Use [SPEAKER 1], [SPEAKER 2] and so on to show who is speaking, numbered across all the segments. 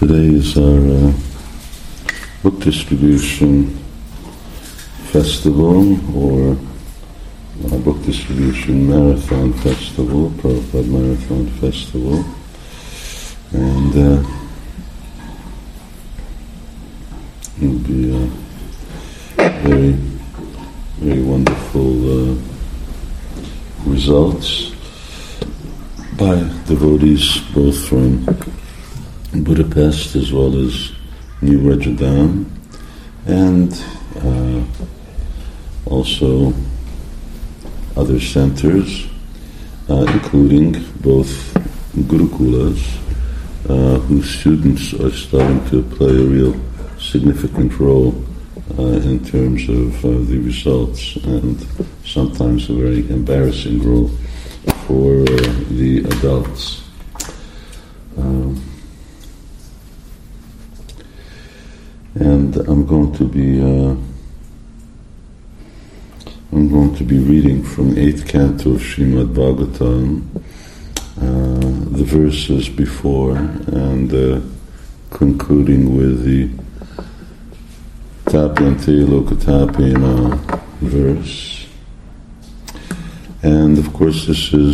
[SPEAKER 1] Today is our book distribution festival, or book distribution marathon festival, Prabhupada Marathon Festival, and it will be very, very wonderful results by devotees both from Budapest as well as New Rajadam, and also other centers, including both Gurukulas, whose students are starting to play a real significant role in terms of the results, and sometimes a very embarrassing role for the adults. And I'm going to be reading from 8th canto of Srimad Bhagavatam, the verses before, and concluding with the Tapyante Lokatapena verse. And of course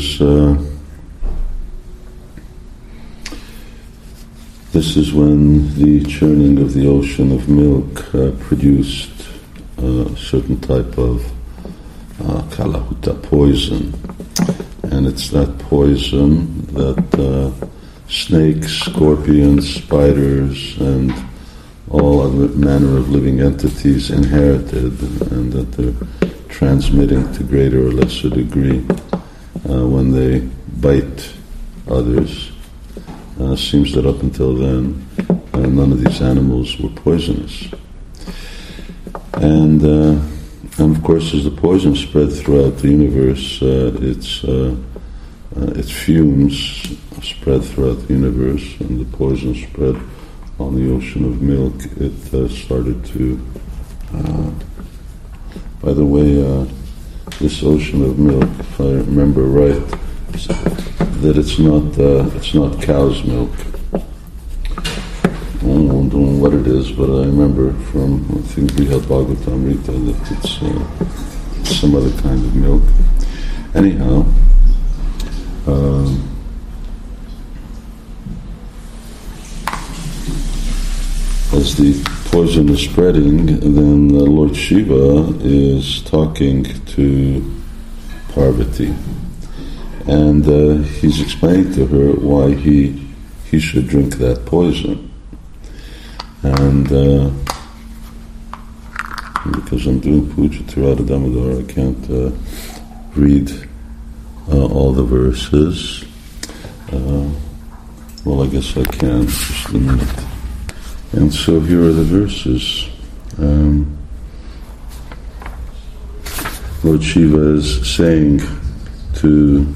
[SPEAKER 1] this is when the churning of the ocean of milk produced a certain type of kalahuta poison. And it's that poison that snakes, scorpions, spiders, and all other manner of living entities inherited, and that they're transmitting to greater or lesser degree when they bite others. Seems that up until then, none of these animals were poisonous. And of course, as the poison spread throughout the universe, its fumes spread throughout the universe, and the poison spread on the ocean of milk. It started to... by the way, this ocean of milk, if I remember right, that it's not cow's milk. I don't know what it is, but I remember from, I think we had Bhagavatamrita, that it's some other kind of milk. Anyhow, as the poison is spreading, then Lord Shiva is talking to Parvati, and he's explaining to her why he should drink that poison. And because I'm doing Puja to Radha Damodar, I can't read all the verses. Well, I guess I can, just a minute. And so here are the verses. Lord Shiva is saying to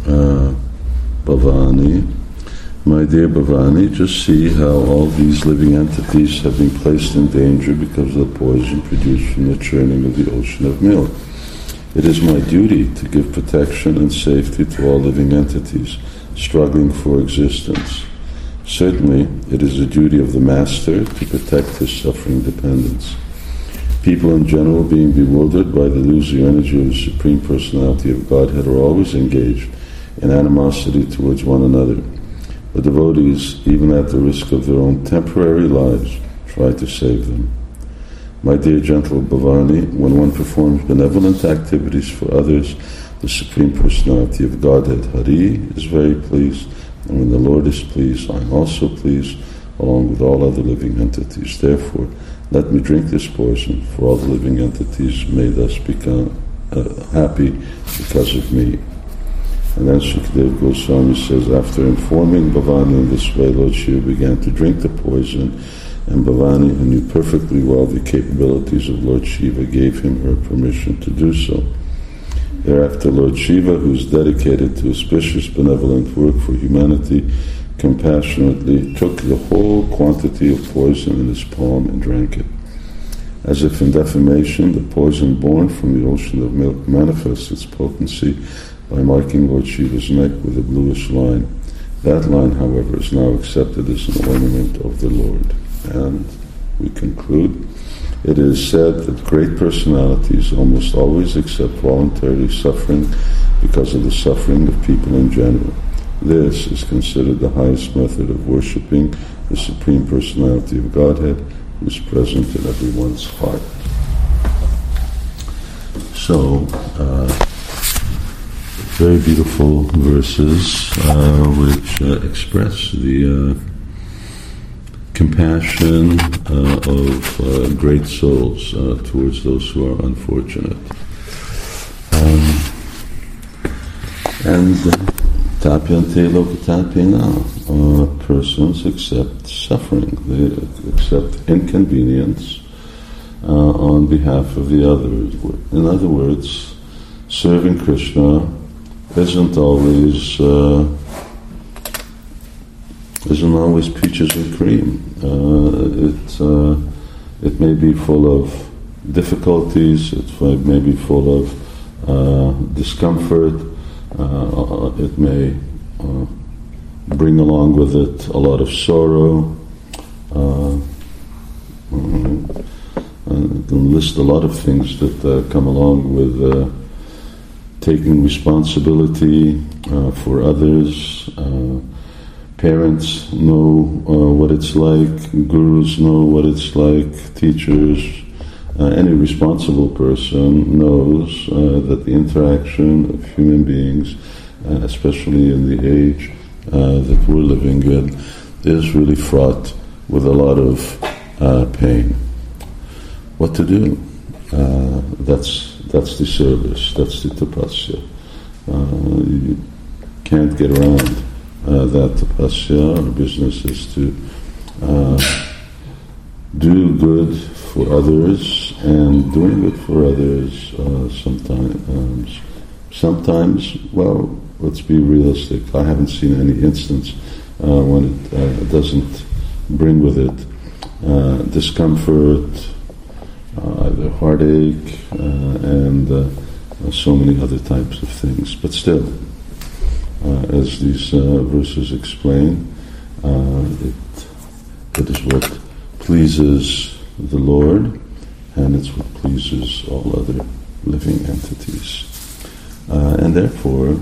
[SPEAKER 1] Bhavani, "My dear Bhavani, just see how all these living entities have been placed in danger because of the poison produced from the churning of the ocean of milk. It is my duty to give protection and safety to all living entities struggling for existence. Certainly, it is the duty of the Master to protect his suffering dependents. People in general, being bewildered by the illusory energy of the Supreme Personality of Godhead, are always engaged in animosity towards one another. The devotees, even at the risk of their own temporary lives, try to save them. My dear gentle Bhavani, when one performs benevolent activities for others, the Supreme Personality of Godhead, Hari, is very pleased, and when the Lord is pleased, I am also pleased, along with all other living entities. Therefore, let me drink this poison, for all the living entities may thus become happy because of me." And then Sukadeva Goswami says, after informing Bhavani in this way, Lord Shiva began to drink the poison, and Bhavani, who knew perfectly well the capabilities of Lord Shiva, gave him her permission to do so. Thereafter, Lord Shiva, who is dedicated to auspicious benevolent work for humanity, compassionately took the whole quantity of poison in his palm and drank it. As if in defamation, the poison born from the ocean of milk manifests its potency by marking Lord Shiva's neck with a bluish line. That line, however, is now accepted as an ornament of the Lord. And we conclude, it is said that great personalities almost always accept voluntarily suffering because of the suffering of people in general. This is considered the highest method of worshipping the Supreme Personality of Godhead, who is present in everyone's heart. So, very beautiful verses which express the compassion of great souls towards those who are unfortunate. And tapyante lokatapyena, persons accept suffering, they accept inconvenience on behalf of the others. In other words, serving Krishna isn't always peaches and cream. It may be full of difficulties. It may be full of discomfort. It may bring along with it a lot of sorrow. I can list a lot of things that come along with taking responsibility for others. Parents know what it's like, gurus know what it's like, teachers, any responsible person knows that the interaction of human beings, especially in the age that we're living in, is really fraught with a lot of pain. What to do? That's the service, that's the tapasya. You can't get around that tapasya. Our business is to do good for others, and doing good for others sometimes, well, let's be realistic. I haven't seen any instance when it doesn't bring with it discomfort, either heartache, and so many other types of things. But still, as these verses explain, it is what pleases the Lord, and it's what pleases all other living entities. And therefore,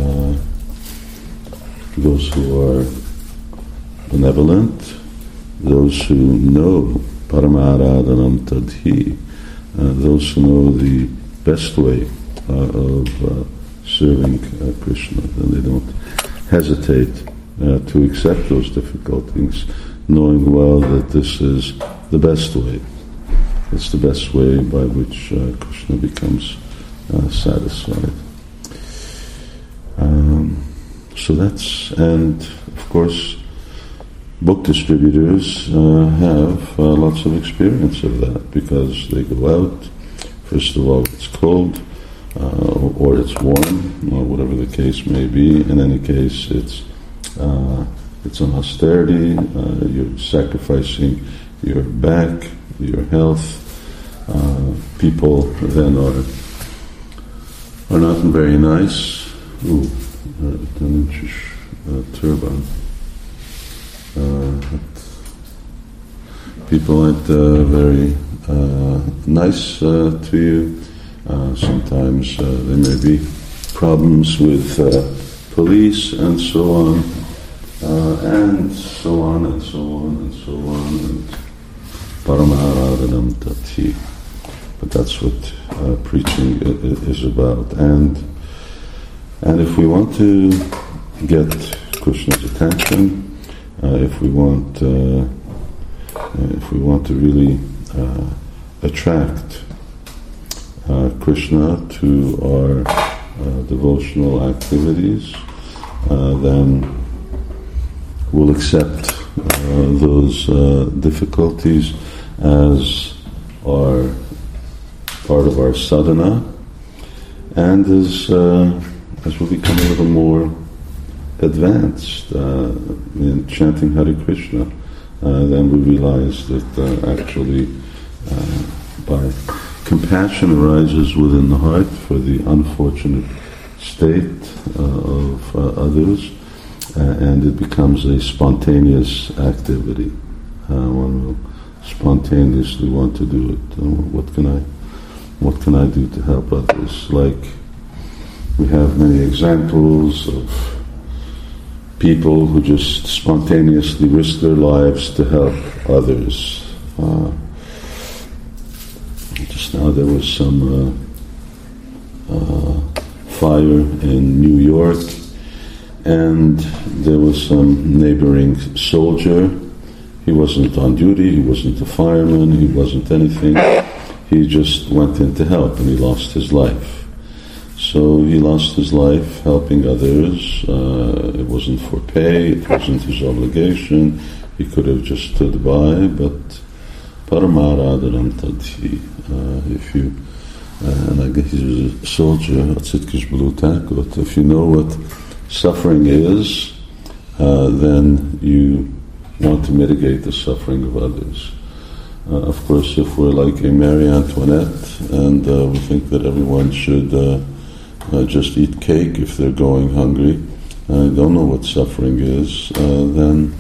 [SPEAKER 1] those who are benevolent, those who know Paramaradhanam Tadhi, those who know the best way of serving Krishna, then they don't hesitate to accept those difficulties, knowing well that this is the best way. It's the best way by which Krishna becomes satisfied. So that's, and of course, book distributors have lots of experience of that, because they go out, first of all it's cold, or it's warm, or whatever the case may be. In any case, it's an austerity, you're sacrificing your back, your health. People then are not very nice. Ooh, 10-inch turban. People aren't very nice to you. Sometimes there may be problems with police and so on, and so on and so on and so on. And Paramaradhanam Tati. But that's what preaching is about. And if we want to get Krishna's attention, if we want to really attract Krishna to our devotional activities, then we'll accept those difficulties as our part of our sadhana, and as we become a little more advanced in chanting Hare Krishna, then we realize that actually by compassion arises within the heart for the unfortunate state of others, and it becomes a spontaneous activity. One will spontaneously want to do it. What can I do to help others? Like, we have many examples of people who just spontaneously risk their lives to help others. Just now there was some fire in New York, and there was some neighboring soldier. He wasn't on duty, he wasn't a fireman, he wasn't anything. He just went in to help, and he lost his life. So he lost his life helping others. It wasn't for pay, it wasn't his obligation. He could have just stood by, but Paramāradaram tadhi. If you, and I guess he was a soldier, if you know what suffering is, then you want to mitigate the suffering of others. Of course, if we're like a Marie Antoinette and we think that everyone should just eat cake if they're going hungry, don't know what suffering is, then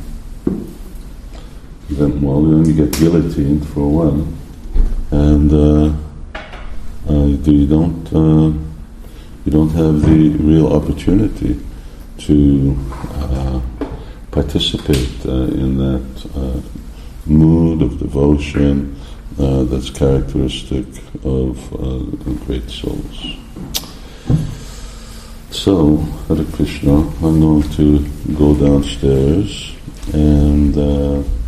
[SPEAKER 1] you get guillotined for a while, and you don't have the real opportunity to participate in that mood of devotion that's characteristic of great souls. So, Hare Krishna, I'm going to go downstairs and